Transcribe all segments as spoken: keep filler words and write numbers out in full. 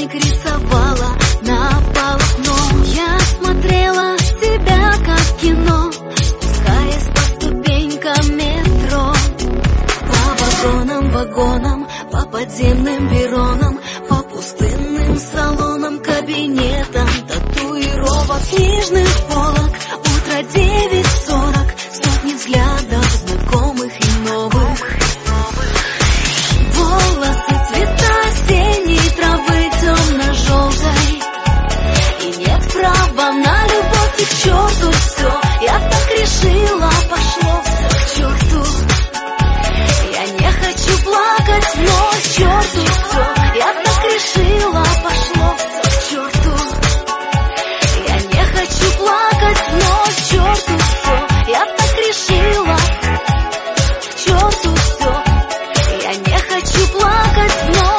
художник рисовала на полотно. Я смотрела себя как кино, спускаясь по ступенькам метро. По вагонам, вагонам, по подземным перронам, по пустынным салонам, кабинетам татуировок, книжных полок. Утро девять сорок, сотни взглядов знакомых и новых. Волосы цвета осенней травы темно-желтой, и нет права на любовь, и к черту все. Я так решила, пошло все к черту. Я не хочу плакать, но к черту все. Я так решила, пошло все к черту. Я не хочу плакать, но к черту все. Я так решила, к черту все. Я не хочу плакать, но...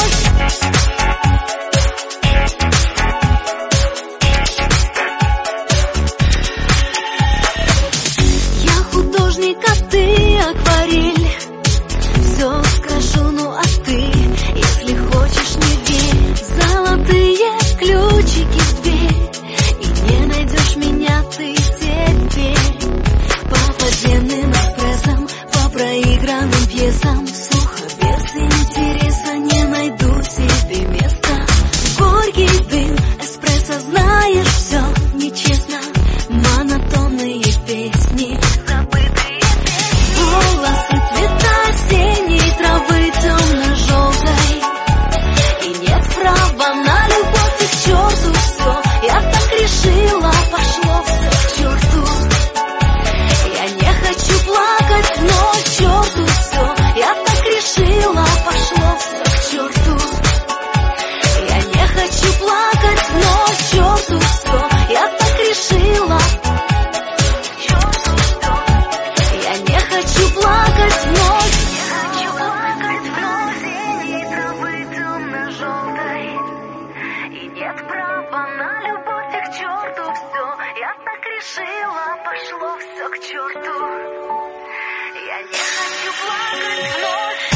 Я художник, а ты акварель. Все скажу, ну а ты, если хочешь, не верь. Золотые ключики в дверь, и не найдешь меня ты теперь. По подземным экспрессам, по проигранным пьесам, сухо, без интереса, не найду себе места. Горький дым, эспрессо, знаешь, все нечестно. Монотонные песни, забытые песни. Волосы цвета осенней травы темно-желтой, и нет права на любовь, и к черту все. Я так решила, пошло все к черту. Я не хочу плакать, но к черту все. Я так решила, пошло все к черту. Я не хочу плакать, но к черту все. Я так решила, к черту все. Я не хочу плакать, но не хочу плакать, но осенней травы темно-желтой, и нет права на любовь, и к черту все. Я так решила, пошло все к черту. Я не хочу плакать, но